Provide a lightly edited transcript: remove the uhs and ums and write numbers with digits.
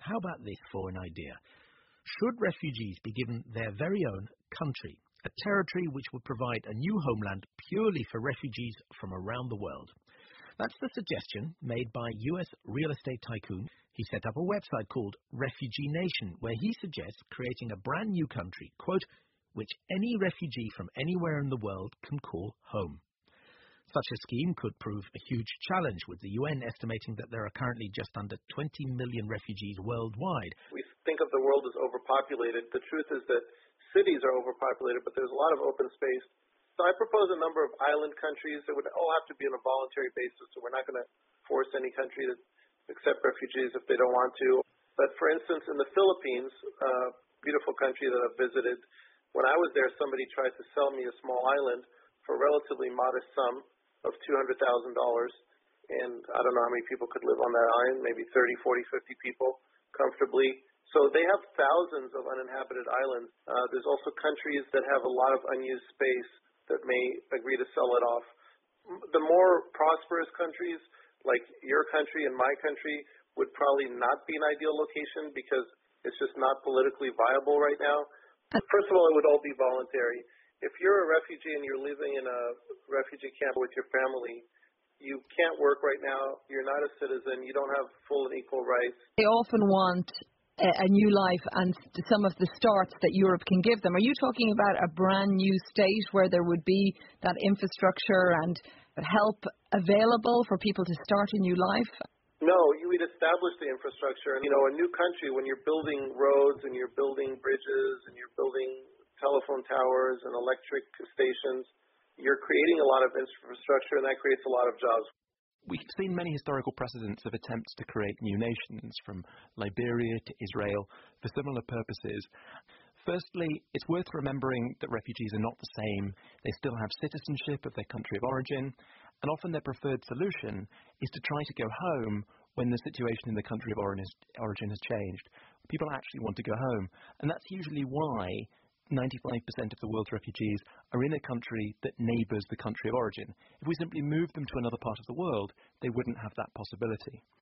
how about this for an idea? Should refugees be given their very own country, a territory which would provide a new homeland purely for refugees from around the world? That's the suggestion made by US real estate tycoon. He set up a website called Refugee Nation, where he suggests creating a brand new country, quote, which any refugee from anywhere in the world can call home. Such a scheme could prove a huge challenge, with the UN estimating that there are currently just under 20 million refugees worldwide. We think of the world as overpopulated. The truth is that cities are overpopulated, but there's a lot of open space. So I propose a number of island countries that would all have to be on a voluntary basis, so we're not going to force any country to accept refugees if they don't want to. But for instance, in the Philippines, a beautiful country that I've visited, when I was there, somebody tried to sell me a small island for a relatively modest sum of $200,000, and I don't know how many people could live on that island, maybe 30, 40, 50 people comfortably. So they have thousands of uninhabited islands. There's also countries that have a lot of unused space that may agree to sell it off. The more prosperous countries, like your country and my country, would probably not be an ideal location because it's just not politically viable right now. First of all, it would all be voluntary. If you're a refugee and you're living in a refugee camp with your family, you can't work right now, you're not a citizen, you don't have full and equal rights. They often want a new life and some of the starts that Europe can give them. Are you talking about a brand new state where there would be that infrastructure and help available for people to start a new life? No, you would establish the infrastructure. You know, a new country, when you're building roads and you're building bridges and you're building telephone towers and electric stations, you're creating a lot of infrastructure, and that creates a lot of jobs. We've seen many historical precedents of attempts to create new nations, from Liberia to Israel, for similar purposes. Firstly, it's worth remembering that refugees are not the same. They still have citizenship of their country of origin, and often their preferred solution is to try to go home when the situation in the country of origin has changed. People actually want to go home, and that's usually why 95% of the world's refugees are in a country that neighbours the country of origin. If we simply moved them to another part of the world, they wouldn't have that possibility.